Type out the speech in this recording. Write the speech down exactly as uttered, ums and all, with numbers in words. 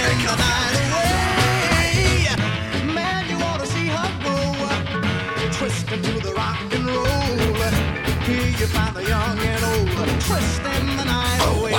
the night away. Man, you ought to see her grow, twisting to the rock and roll. Here you find the young and old, twisting the night away.